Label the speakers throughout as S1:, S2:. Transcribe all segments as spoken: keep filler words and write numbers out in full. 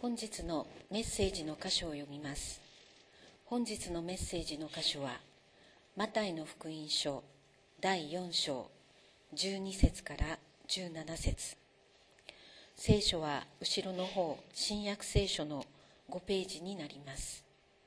S1: 本日のメッセージの箇所を読みます。本日のメッセージの箇所は、マタイの福音書だいよん章じゅうに節からじゅうなな節。聖書は後ろの方、新約聖書のごページになります。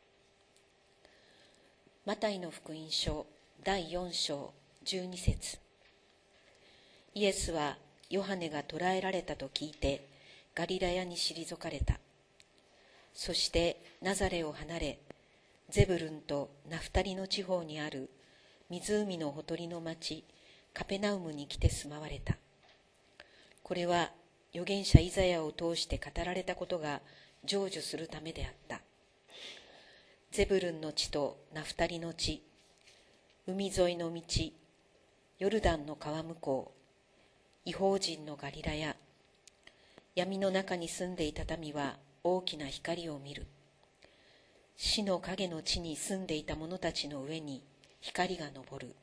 S1: マタイの福音書だいよん章じゅうに節。イエスはヨハネが捕らえられたと聞いてガリラヤに退かれた。そしてナザレを離れ、ゼブルンとナフタリの地方にある湖のほとりの町カペナウムに来て住まわれた。これは預言者イザヤを通して語られたことが成就するためであった。ゼブルンの地とナフタリの地、海沿いの道、ヨルダンの川向こう、異邦人のガリラヤ、闇の中に住んでいた民は大きな光を見る。死の影の地に住んでいた者たちの上に光が昇る。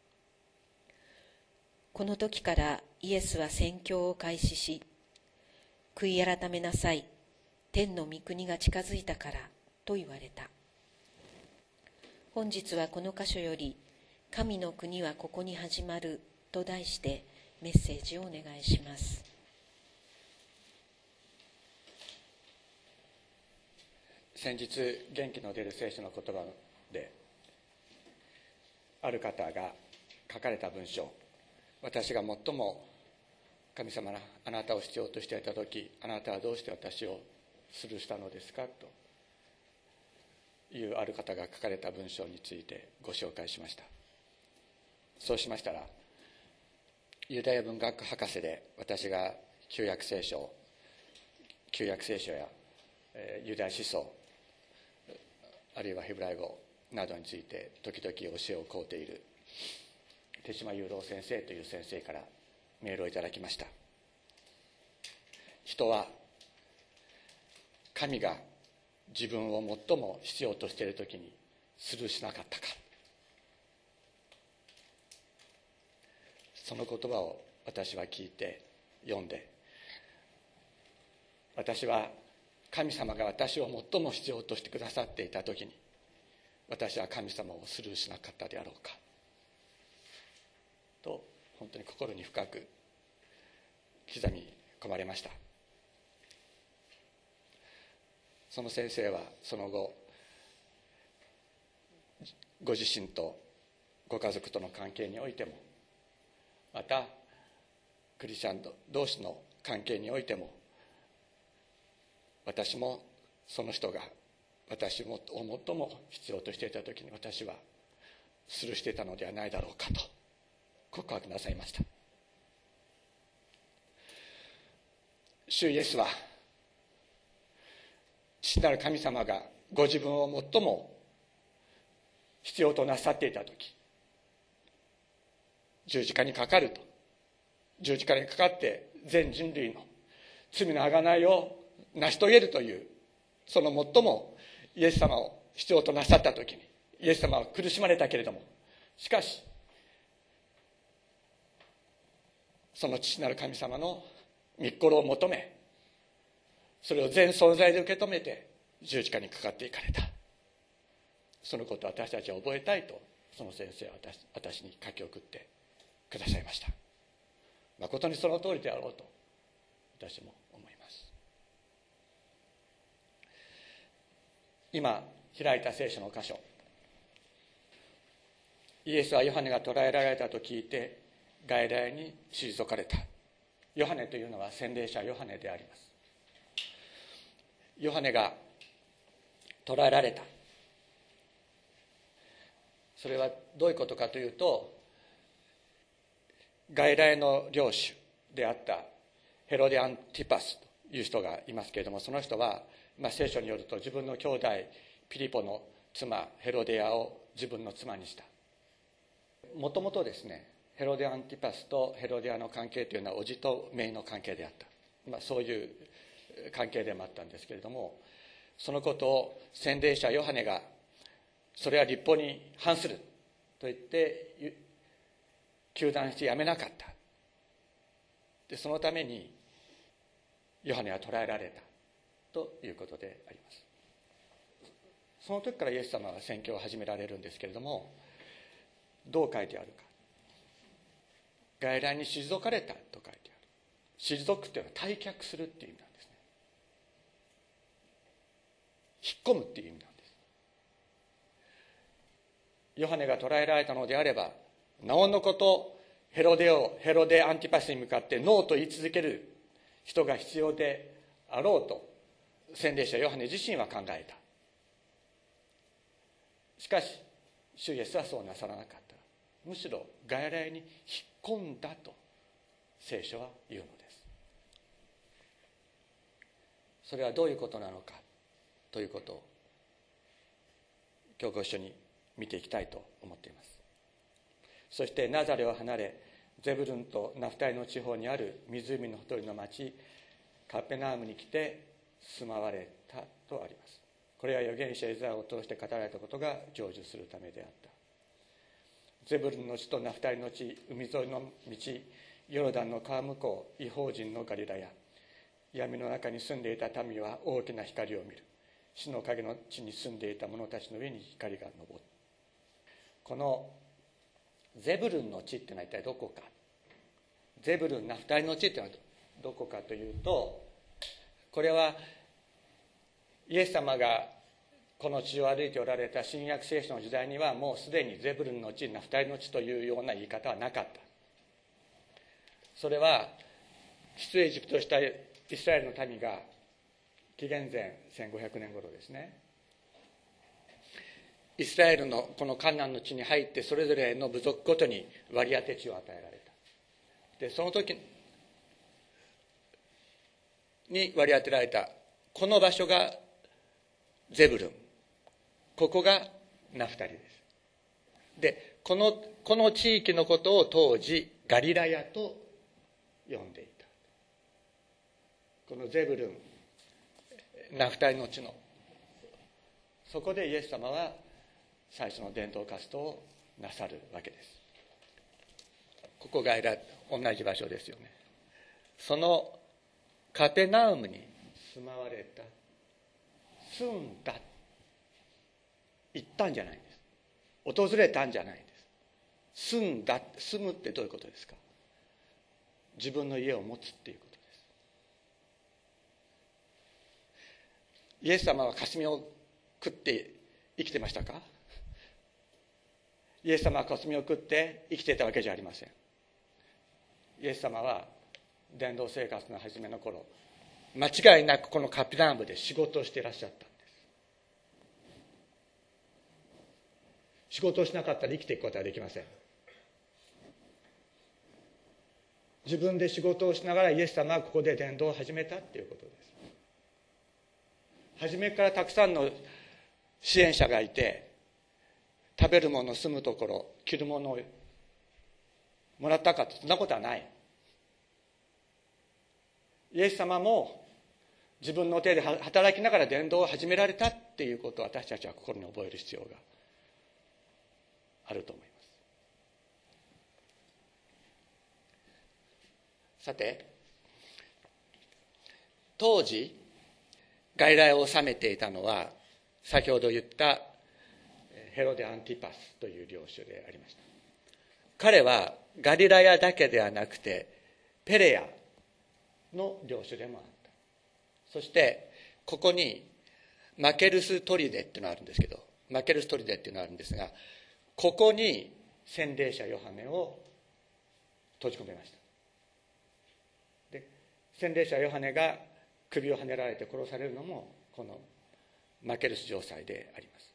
S1: この時からイエスは宣教を開始し、悔い改めなさい、天の御国が近づいたからと言われた。本日はこの箇所より、神の国はここに始まると題してメッセージをお願いします。
S2: 先日元気の出る聖書の言葉である方が書かれた文章、私が最も神様があなたを必要としていた時、あなたはどうして私をスルーしたのですかというある方が書かれた文章についてご紹介しました。そうしましたら、ユダヤ文学博士で私が旧約聖書旧約聖書やユダヤ思想、あるいはヘブライ語などについて時々教えを請うている手島雄郎先生という先生からメールをいただきました。人は神が自分を最も必要としているときにスルーしなかったか、その言葉を私は聞いて読んで、私は神様が私を最も必要としてくださっていたときに、私は神様をスルーしなかったであろうかと、本当に心に深く刻み込まれました。その先生はその後、ご自身とご家族との関係においても、またクリスチャン同士の関係においても、私もその人が私を最も必要としていたときに私はスルーしていたのではないだろうかと告白なさいました。主イエスは父なる神様がご自分を最も必要となさっていたとき、十字架にかかると、十字架にかかって全人類の罪の贖いを成し遂げるという、その最もイエス様を必要となさったときに、イエス様は苦しまれたけれども、しかしその父なる神様の御心を求め、それを全存在で受け止めて十字架にかかっていかれた。そのことを私たちは覚えたいと、その先生は 私, 私に書き送ってくださいました。誠にその通りであろうと私も思います。今開いた聖書の箇所、イエスはヨハネが捕らえられたと聞いてガリラヤに退かれた。ヨハネというのは洗礼者ヨハネであります。ヨハネが捕らえられた、それはどういうことかというと、ガリラヤの領主であったヘロデアンティパスという人がいますけれども、その人は、まあ、聖書によると自分の兄弟ピリポの妻ヘロデアを自分の妻にした。もともとですね、ヘロデアンティパスとヘロデアの関係というのは叔父と姪の関係であった、まあ、そういう関係でもあったんですけれども、そのことを洗礼者ヨハネがそれは律法に反すると言って糾弾してやめなかった。でそのためにヨハネは捕らえられた。 ということであります。その時からイエス様は宣教を始められるんですけれども、どう書いてあるか。外来に退かれたと書いてある。退くというのは退却するっていう意味なんですね。引っ込むっていう意味なんです。ヨハネが捕らえられたのであれば、なおのことヘロデをヘロデアンティパスに向かってノーと言い続ける人が必要であろうと洗礼者ヨハネ自身は考えた。しかし主イエスはそうなさらなかった。むしろ外来に引っ込んだと聖書は言うのです。それはどういうことなのかということを今日ご一緒に見ていきたいと思っています。そしてナザレを離れゼブルンとナフタリの地方にある湖のほとりの町カペナームに来て住まわれたとあります。これは預言者エザヤを通して語られたことが成就するためであった。ゼブルンの地とナフタリの地、海沿いの道、ヨルダンの川向こう、異邦人のガリラヤ、闇の中に住んでいた民は大きな光を見る。死の影の地に住んでいた者たちの上に光が昇る。このゼブルンの地っていうのは一体どこか。ゼブルン、ナフタリの地っていうのはどこかというと、これはイエス様がこの地を歩いておられた新約聖書の時代にはもうすでにゼブルンの地、ナフタリの地というような言い方はなかった。それは出エジプトしたイスラエルの民が紀元前せんごひゃくねん頃ですね、イスラエルのこのカナンの地に入ってそれぞれの部族ごとに割り当て地を与えられた。でその時に割り当てられたこの場所がゼブルン、ここがナフタリです。でこのこの地域のことを当時ガリラヤと呼んでいた。このゼブルン、ナフタリの地のそこでイエス様は最初の伝道活動をなさるわけです。ここが同じ場所ですよね。そのカペナウムに住まわれた、住んだ、行ったんじゃないんです。訪れたんじゃないんです。住んだ、住むってどういうことですか。自分の家を持つっていうことです。イエス様は霞を食って生きてましたか。イエス様は霞を食って生きていたわけじゃありません。イエス様は伝道生活の初めの頃、間違いなくこのカペナウムで仕事をしていらっしゃったんです。仕事をしなかったら生きていくことはできません。自分で仕事をしながらイエス様はここで伝道を始めたっていうことです。初めからたくさんの支援者がいて、食べるもの、住むところ、着るものをもらったかと、そんなことはない。イエス様も自分の手で働きながら伝道を始められたっていうことを私たちは心に覚える必要があると思います。さて、当時外来を治めていたのは先ほど言ったヘロデ・アンティパスという領主でありました。彼はガリラヤだけではなくてペレヤの領主でもあった。そしてここにマケルストリデっていうのがあるんですけど、マケルストリデっていうのがあるんですが、ここに洗礼者ヨハネを閉じ込めました。で洗礼者ヨハネが首をはねられて殺されるのもこのマケルス城塞であります。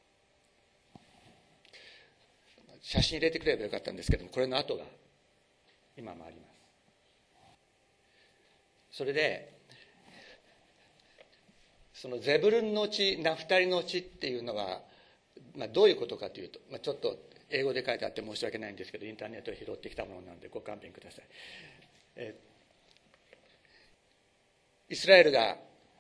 S2: 写真入れてくればよかったんですけども、これの後が今もあります。それでそのゼブルンの地、ナフタリの地っていうのは、まあ、どういうことかというと、まあ、ちょっと英語で書いてあって申し訳ないんですけど、インターネットで拾ってきたものなのでご勘弁ください。えイスラエルが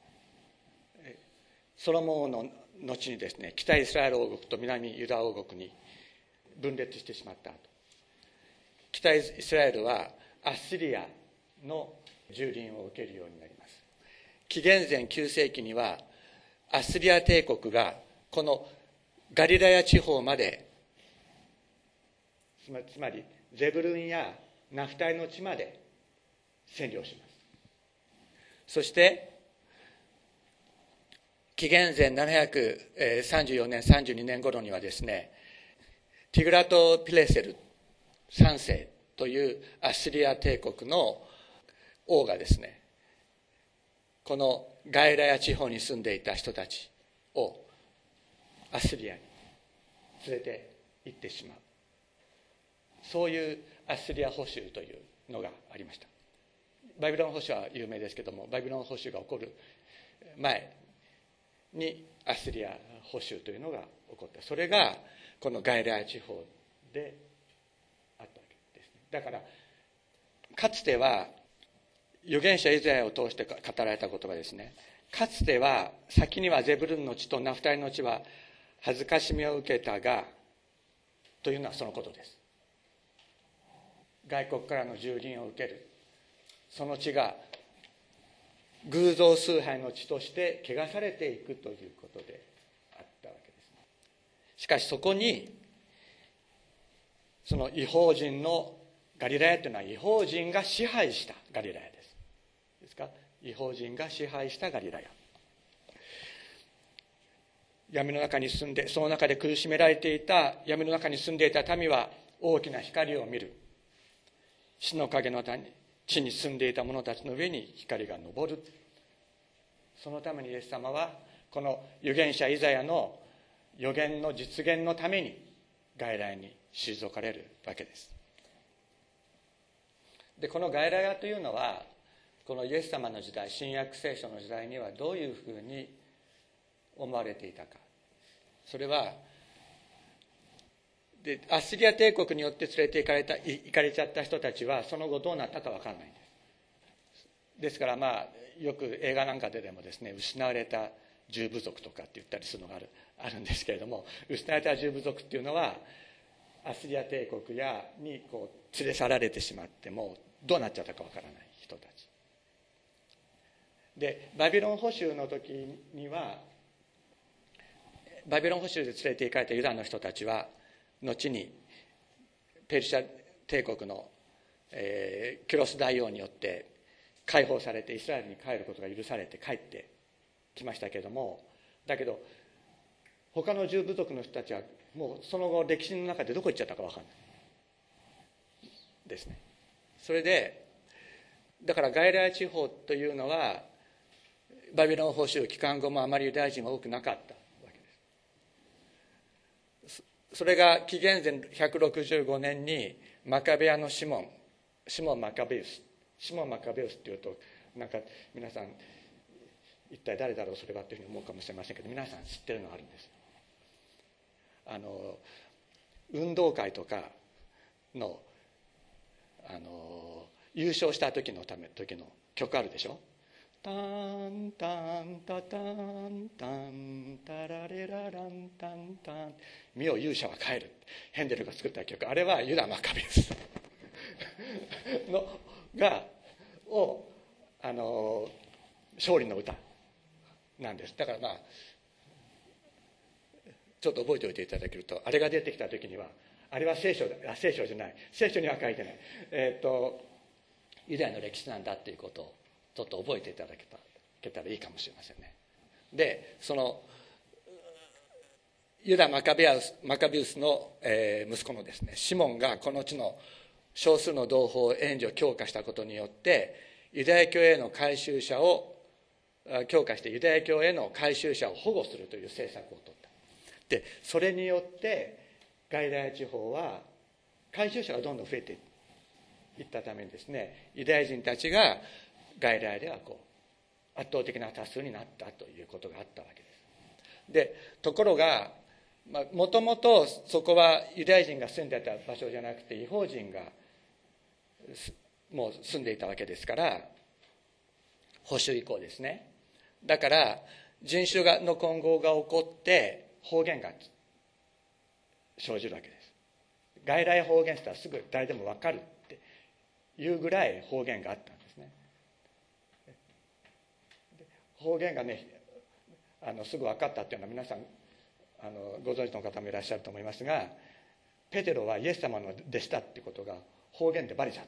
S2: ソロモンの後にですね、北イスラエル王国と南ユダ王国に分裂してしまった後、北イスラエルはアッシリアの蹂躙を受けるようになります。 紀元前きゅう世紀にはアッスリア帝国がこのガリラヤ地方まで、つまりゼブルンやナフタリの地まで占領します。そして紀元前ななひゃくさんじゅうよねんさんじゅうにねん頃にはですね、ティグラト・ピレセルさん世というアッシリア帝国の王がですね、このガイラヤ地方に住んでいた人たちをアッシリアに連れて行ってしまう、そういうアッシリア捕囚というのがありました。バビロン捕囚は有名ですけども、バビロン捕囚が起こる前にアッシリア捕囚というのが起こった。それがこのガイラヤ地方であったわけですね。だからかつては預言者イザヤを通して語られた言葉ですね。かつては先にはゼブルンの地とナフタリの地は恥ずかしみを受けたが、というのはそのことです。外国からの蹂躙を受ける、その地が偶像崇拝の地として汚されていくということであったわけです。しかしそこにその異邦人のガリラヤというのは異邦人が支配したガリラヤです。ですか、異邦人が支配したガリラヤ。闇の中に住んで、その中で苦しめられていた、闇の中に住んでいた民は大きな光を見る。死の影の地に住んでいた者たちの上に光が昇る。そのためにイエス様はこの預言者イザヤの預言の実現のために外来に退かれるわけです。でこの外来屋というのはこのイエス様の時代、新約聖書の時代にはどういうふうに思われていたか。それはでアッシリア帝国によって連れて行かれた行かれちゃった人たちはその後どうなったか分からないんです。ですからまあよく映画なんかででもですね、失われた十部族とかって言ったりするのがあるあるんですけれども、失われた十部族っていうのはアッシリア帝国やにこう連れ去られてしまってもどうなっちゃったか分からない人たちで、バビロン捕囚の時にはバビロン捕囚で連れて行かれたユダの人たちは後にペルシャ帝国の、えー、キュロス大王によって解放されてイスラエルに帰ることが許されて帰ってきましたけれども、だけど他の十部族の人たちはもうその後歴史の中でどこ行っちゃったか分かんないですね。それでだからガイラヤ地方というのはバビロン捕囚期間後もあまりユダヤ人は多くなかったわけです。それが紀元前ひゃくろくじゅうごねんにマカベアのシモンシモン・マカベウスシモン・マカベウスっていうとなんか皆さん一体誰だろうそれはというふうに思うかもしれませんけど、皆さん知ってるのがあるんです。あの運動会とかのあの優勝した時のため時の曲あるでしょ。タンタンタタンタンタラレラランタンタン見よ勇者は帰る、ヘンデルが作った曲、あれはユダ・マカベウスのがをあの勝利の歌なんです。だからまあちょっと覚えておいていただけると、あれが出てきた時にはあれは聖書あ聖書じゃない聖書には書いてない、えー、とユダヤの歴史なんだっていうことをちょっと覚えていただけた、けたらいいかもしれませんね。でそのユダ・マカベウス、マカベウスの、えー、息子のですねシモンがこの地の少数の同胞援助を強化したことによってユダヤ教への改宗者を強化してユダヤ教への改宗者を保護するという政策を取った。でそれによってガイラヤ地方は改宗者がどんどん増えていったためにですね、ユダヤ人たちがガイラヤではこう圧倒的な多数になったということがあったわけです。でところがもともとそこはユダヤ人が住んでいた場所じゃなくて異邦人がもう住んでいたわけですから、保守以降ですね。だから人種の混合が起こって方言が生じるわけです。外来方言とはすぐ誰でも分かるっていうぐらい方言があったんですね。 方言がねあのすぐ分かったっていうのは皆さんあのご存知の方もいらっしゃると思いますが、ペテロはイエス様の弟子だっていうことが方言でバレちゃった。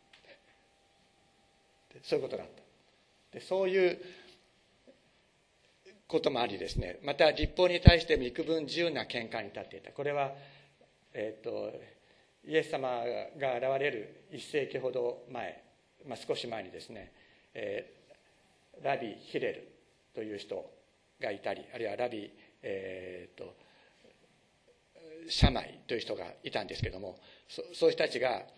S2: そういうことだった。でそういうこともありですね、また律法に対しても幾分自由な見解に立っていた。これは、えー、とイエス様が現れるいっ世紀ほど前、まあ、少し前にですね、えー、ラビ・ヒレルという人がいたり、あるいはラビ、えー、とシャマイという人がいたんですけども、そそういう人たちが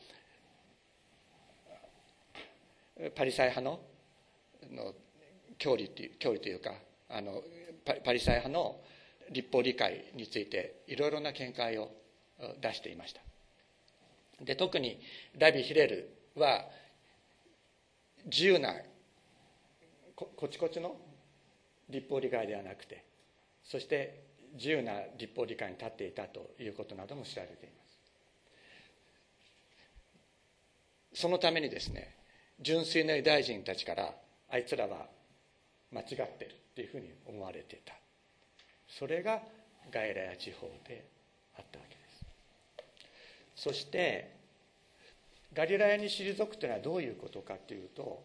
S2: パリサイ派のの教理という教理というかあのパパリサイ派の律法理解についていろいろな見解を出していました。で特にラビ・ヒレルは自由な こ, こちこちの律法理解ではなくて、そして自由な律法理解に立っていたということなども知られています。そのためにですね、純粋なユダヤ人たちからあいつらは間違っているというふうに思われていた。それがガイラヤ地方であったわけです。そしてガリラヤに退くというのはどういうことかというと、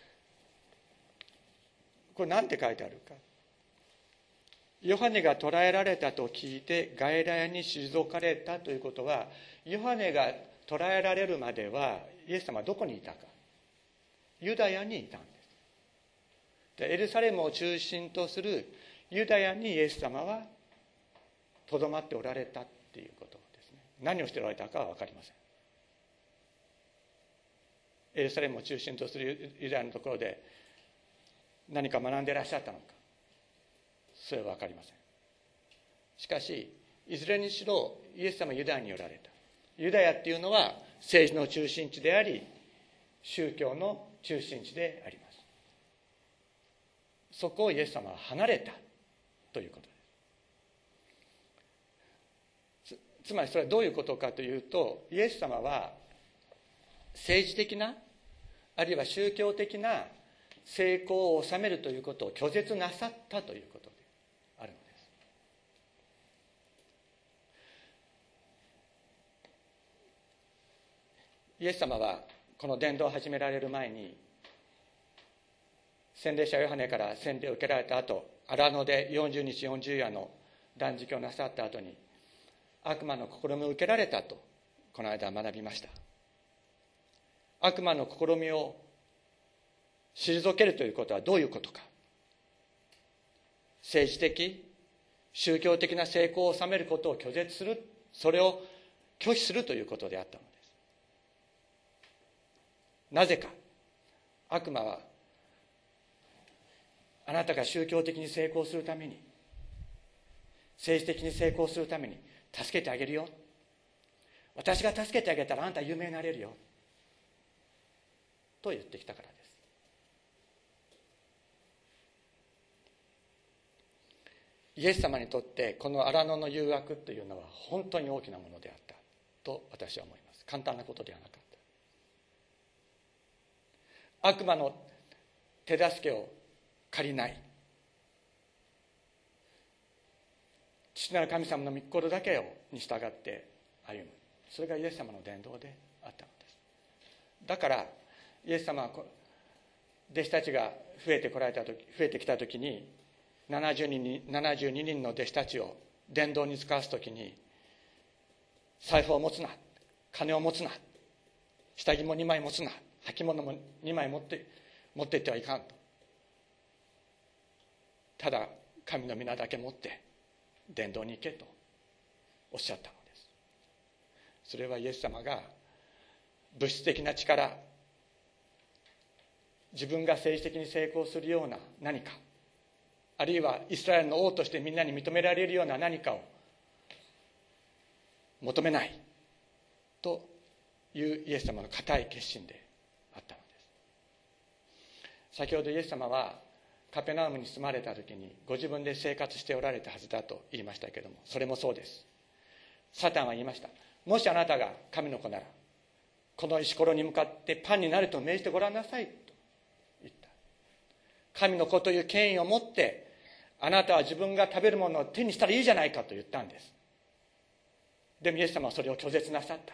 S2: これ何て書いてあるか。ヨハネが捕らえられたと聞いてガリラヤに退かれたということは、ヨハネが捕らえられるまではイエス様はどこにいたか。ユダヤにいたんです。でエルサレムを中心とするユダヤにイエス様はとどまっておられたっていうことですね。何をしておられたかは分かりません。エルサレムを中心とするユダヤのところで何か学んでいらっしゃったのか、それは分かりません。しかしいずれにしろイエス様はユダヤにおられた。ユダヤっていうのは政治の中心地であり、宗教の中心地であります。そこをイエス様は離れたということです。 つ, つまりそれはどういうことかというと、イエス様は政治的なあるいは宗教的な成功を収めるということを拒絶なさったということであるのです。イエス様はこの伝道を始められる前に、洗礼者ヨハネから洗礼を受けられた後、荒野でよんじゅうにちよんじゅう夜の断食をなさった後に悪魔の試みを受けられたとこの間学びました。悪魔の試みを退けるということはどういうことか。政治的宗教的な成功を収めることを拒絶する、それを拒否するということであったのです。なぜか。悪魔はあなたが宗教的に成功するために、政治的に成功するために助けてあげるよ、私が助けてあげたらあんた有名になれるよと言ってきたからです。イエス様にとってこの荒野の誘惑というのは本当に大きなものであったと私は思います。簡単なことではなかった。悪魔の手助けを借りない、父なる神様の御心だけをに従って歩む、それがイエス様の伝道であったのです。だからイエス様は弟子たちが増えてこられた時、増えてきた時にななじゅうににん、ななじゅうににんの弟子たちを伝道に使わす時に、財布を持つな、金を持つな、下着もにまい持つな、履物もにまい持って持っていってはいかんと、ただ神の皆だけ持って伝道に行けとおっしゃったのです。それはイエス様が物質的な力、自分が政治的に成功するような何か、あるいはイスラエルの王としてみんなに認められるような何かを求めないというイエス様の固い決心であったのです。先ほどイエス様はカペナウムに住まれた時にご自分で生活しておられたはずだと言いましたけれども、それもそうです。サタンは言いました。もしあなたが神の子ならこの石ころに向かってパンになると命じてごらんなさいと言った。 神の子という権威を持って、あなたは自分が食べるものを手にしたらいいじゃないかと言ったんです。でもイエス様はそれを拒絶なさった。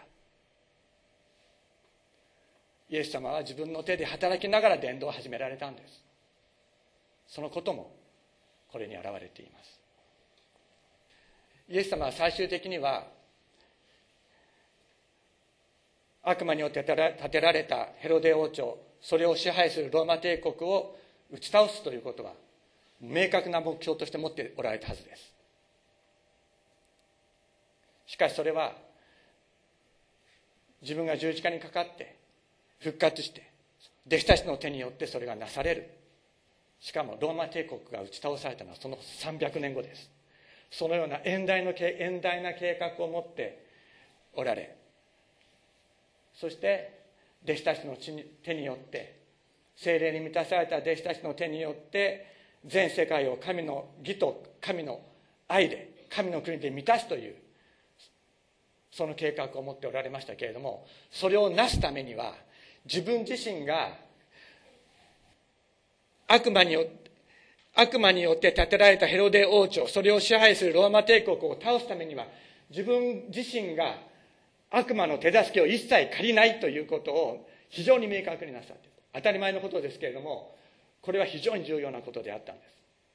S2: イエス様は自分の手で働きながら伝道を始められたんです。そのこともこれに表れています。イエス様は最終的には悪魔によって建てられたヘロデ王朝、それを支配するローマ帝国を打ち倒すということは明確な目標として持っておられたはずです。しかしそれは自分が十字架にかかって復活して弟子たちの手によってそれがなされる。しかもローマ帝国が打ち倒されたのはそのさんびゃくねんごです。そのような遠大の遠大な計画を持っておられ、そして弟子たちの手によって、聖霊に満たされた弟子たちの手によって全世界を神の義と神の愛で神の国で満たすというその計画を持っておられましたけれども、それをなすためには自分自身が悪魔によって悪魔によって建てられたヘロデ王朝、それを支配するローマ帝国を倒すためには自分自身が悪魔の手助けを一切借りないということを非常に明確になさっている。当たり前のことですけれども、これは非常に重要なことであったんです。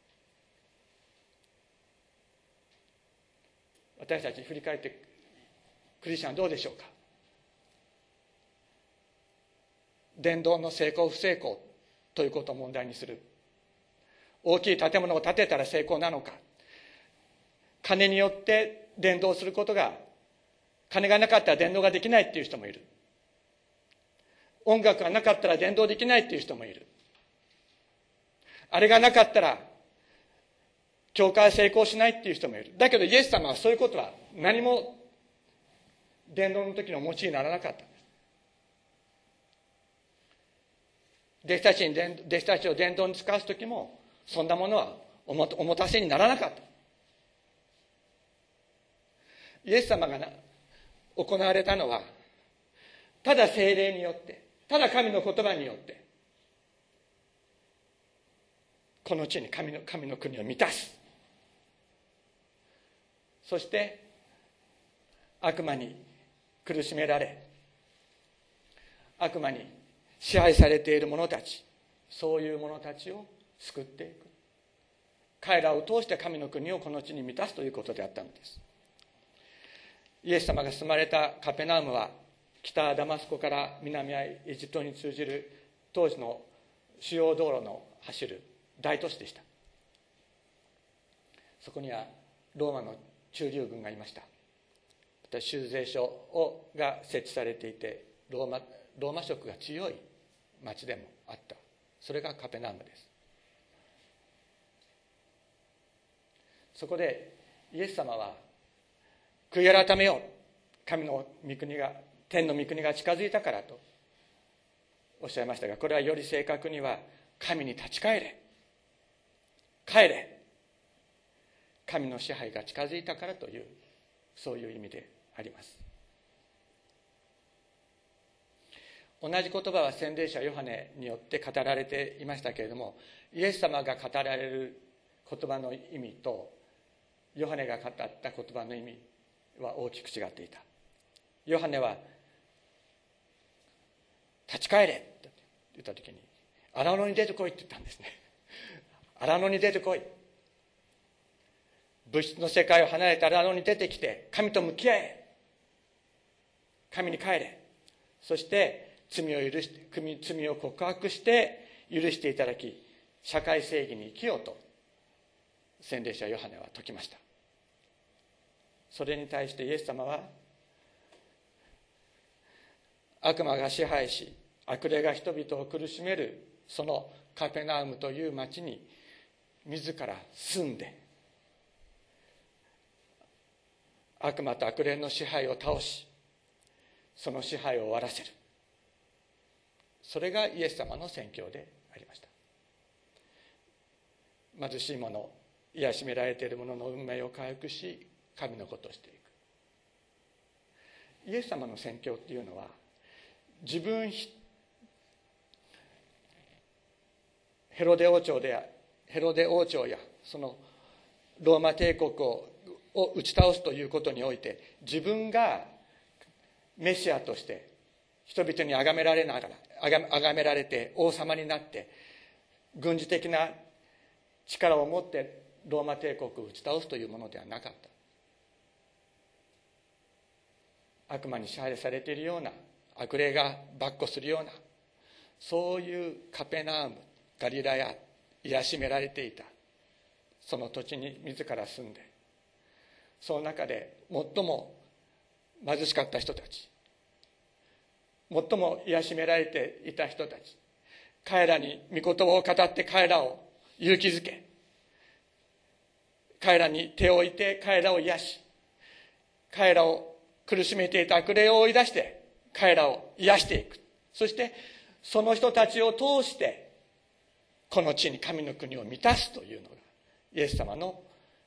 S2: 私たち振り返ってクリスチャンはどうでしょうか。伝道の成功不成功ということを問題にする。大きい建物を建てたら成功なのか。金によって伝道することが、金がなかったら伝道ができないっていう人もいる。音楽がなかったら伝道できないっていう人もいる。あれがなかったら教会成功しないっていう人もいる。だけどイエス様はそういうことは何も伝道の時のお持ちにならなかったんです。弟子たちに弟子たちを伝道に使わす時もそんなものはおもおもたせにならなかった。イエス様がな行われたのはただ聖霊によって、ただ神の言葉によってこの地に神の神の国を満たす。そして悪魔に苦しめられ、悪魔に支配されている者たち、そういう者たちを救っていく。彼らを通して神の国をこの地に満たすということであったのです。イエス様が住まれたカペナウムは北ダマスコから南エジプトに通じる当時の主要道路の走る大都市でした。そこにはローマの駐留軍がいました。また修税所をが設置されていて、ローマ、ローマ色が強い町でもあった。それがカペナウムです。そこでイエス様は悔い改めよう、神の御国が天の御国が近づいたからとおっしゃいましたが、これはより正確には神に立ち返れ、帰れ、神の支配が近づいたからという、そういう意味であります。同じ言葉は洗礼者ヨハネによって語られていましたけれども、イエス様が語られる言葉の意味とヨハネが語った言葉の意味は大きく違っていた。ヨハネは立ち返れと言った時に荒野に出てこいって言ったんですね。荒野に出てこい、物質の世界を離れて荒野に出てきて神と向き合え、神に帰れ、そして罪を許して罪を告白して許していただき社会正義に生きようと洗礼者ヨハネは説きました。それに対してイエス様は、悪魔が支配し悪霊が人々を苦しめるそのカペナウムという町に自ら住んで悪魔と悪霊の支配を倒し、その支配を終わらせる。それがイエス様の宣教でありました。貧しい者、癒しめられている者の運命を回復し神のことをしていく。イエス様の宣教っていうのは自分ヘロデ王朝でヘロデ王朝やそのローマ帝国をを打ち倒すということにおいて、自分がメシアとして人々に崇められながら崇められて王様になって軍事的な力を持ってローマ帝国を打ち倒すというものではなかった。悪魔に支配されているような、悪霊が跋扈するような、そういうカペナウム、ガリラヤ、癒しめられていたその土地に自ら住んで、その中で最も貧しかった人たち、最も癒しめられていた人たち、彼らに御言葉を語って彼らを勇気づけ、彼らに手を置いて彼らを癒し、彼らを苦しめていた悪霊を追い出して彼らを癒していく。そしてその人たちを通してこの地に神の国を満たすというのがイエス様の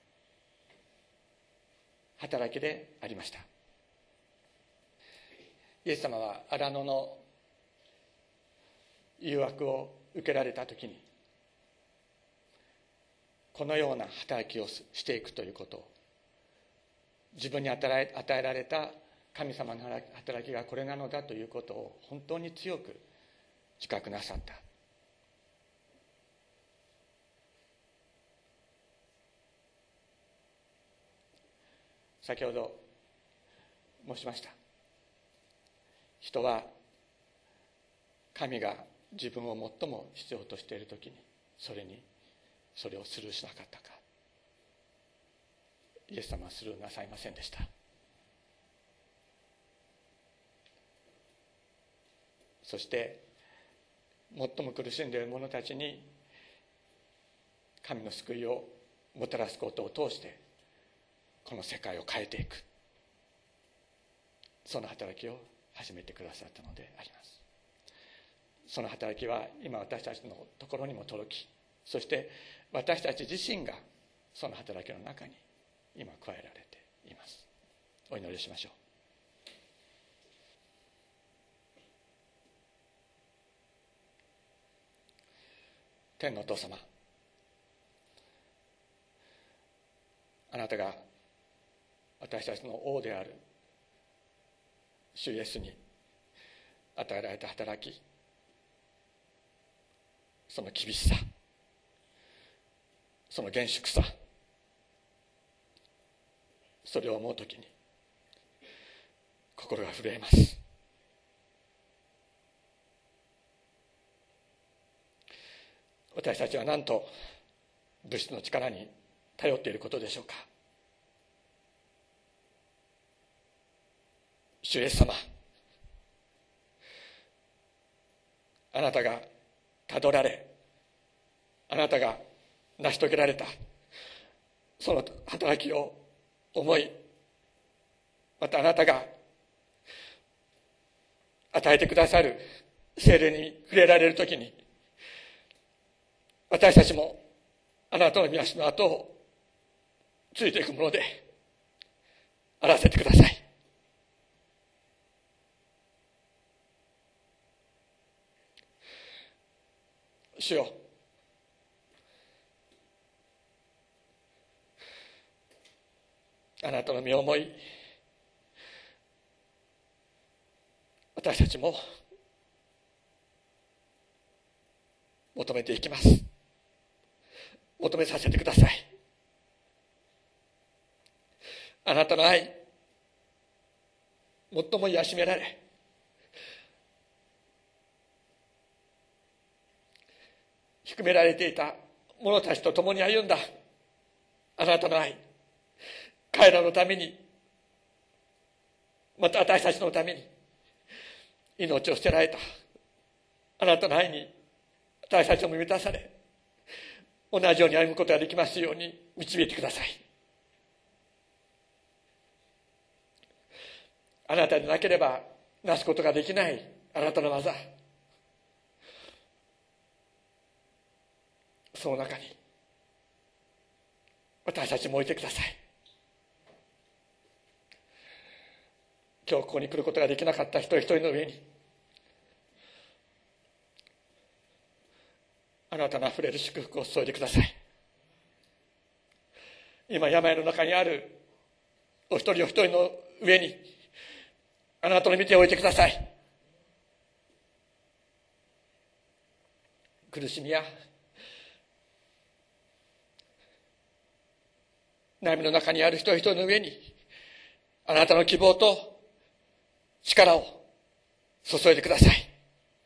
S2: 働きでありました。イエス様は荒野の誘惑を受けられたときに、このような働きをしていくということを、自分に与え与えられた神様の働きがこれなのだということを本当に強く自覚なさった。先ほど申しました。人は神が自分を最も必要としているときにそれにそれをスルーしなかったか。イエス様はスルーなさいませんでした。そして最も苦しんでいる者たちに神の救いをもたらすことを通してこの世界を変えていく、その働きを始めてくださったのであります。その働きは今私たちのところにも届き、そして私たち自身がその働きの中に今加えられています。お祈りしましょう。天のお父様、あなたが私たちの王である主イエスに与えられた働き、その厳しさ、その厳粛さ、それを思うときに心が震えます。私たちは何と物質の力に頼っていることでしょうか。主イエス様、あなたがたどられ、あなたが成し遂げられたその働きを思い、またあなたが与えてくださる聖霊に触れられるときに、私たちもあなたの御足の後をついていくものであらせてください。主よ、あなたの身を思い、私たちも求めていきます。求めさせてください。あなたの愛、最も癒しめられ、低められていた者たちと共に歩んだあなたの愛、彼らのために、また私たちのために命を捨てられたあなたの愛に私たちも満たされ、同じように歩むことができますように導いてください。あなたでなければなすことができないあなたの技、その中に私たちも置いてください。今日ここに来ることができなかった一人一人の上に、ああなたのあふれる祝福を注いでください。今病の中にあるお一人お一人の上にあなたの御手を置いてください。苦しみや悩みの中にある一人一人の上にあなたの希望と力を注いでください。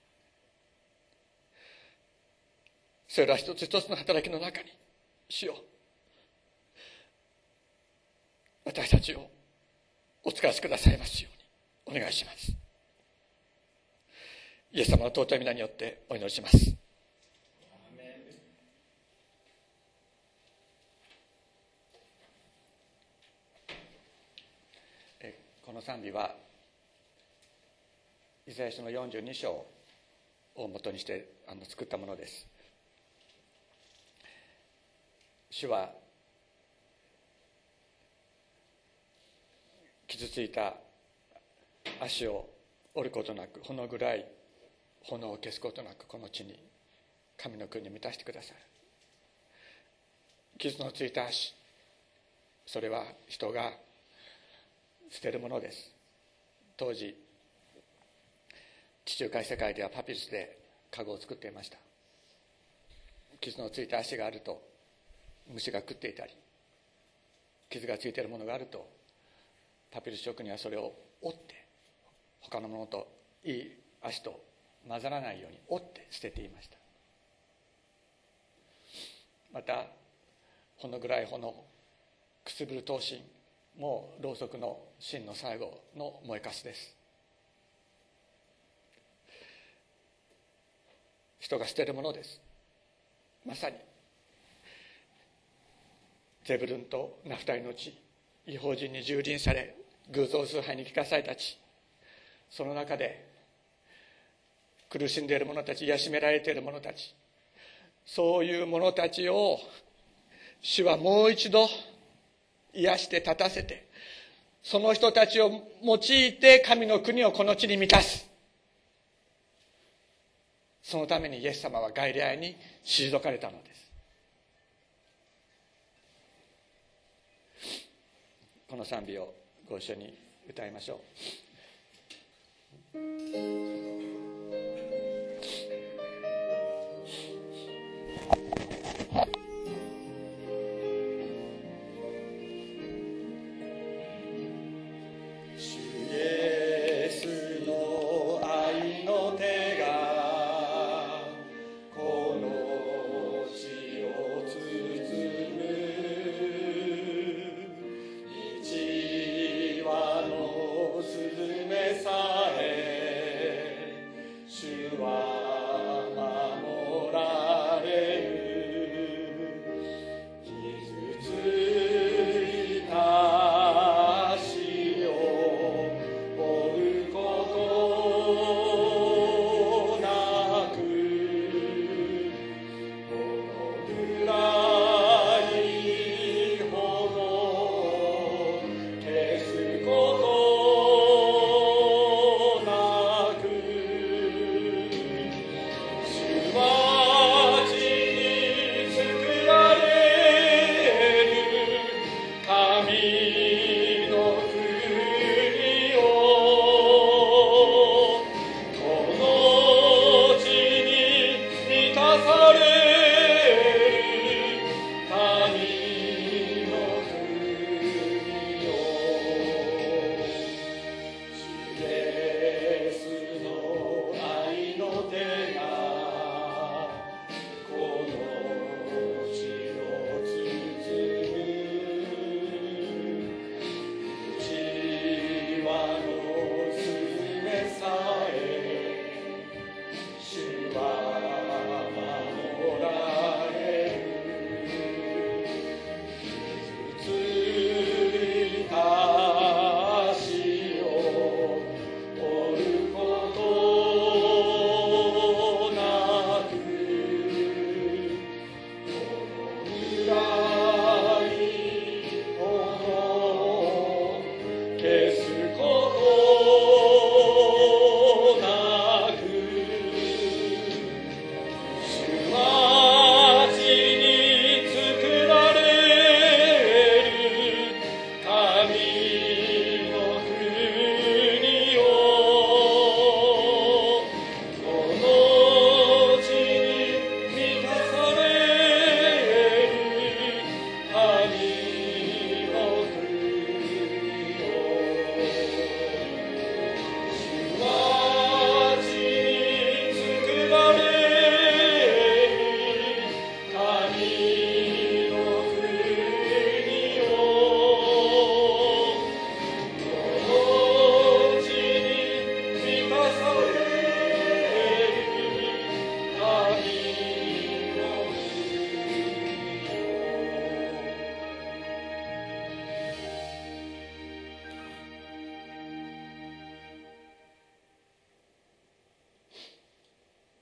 S2: それら一つ一つの働きの中に主よ、私たちをお使わせくださいますようにお願いします。イエス様の尊い皆によってお祈りします。この賛美はイザヤ書のよんじゅうに章を元にしてあの作ったものです。主は傷ついた足を折ることなく、ほの暗い炎を消すことなく、この地に神の国を満たしてくださる。傷のついた足、それは人が捨てるものです。当時地中海世界ではパピルスで家具を作っていました。傷のついた足があると虫が食っていたり、傷がついているものがあるとパピルス職人はそれを折って他のものといい足と混ざらないように折って捨てていました。またほの暗い炎、くすぶる灯芯もろうそくの芯の最後の燃えかすです。人が捨てるものです。まさにゼブルンとナフタリの地、異邦人に蹂躙され偶像崇拝に聞かされた地、その中で苦しんでいる者たち、癒しめられている者たち、そういう者たちを主はもう一度癒して立たせて、その人たちを用いて神の国をこの地に満たす。そのためにイエス様はガリラヤに退かれたのです。この賛美をご一緒に歌いましょう。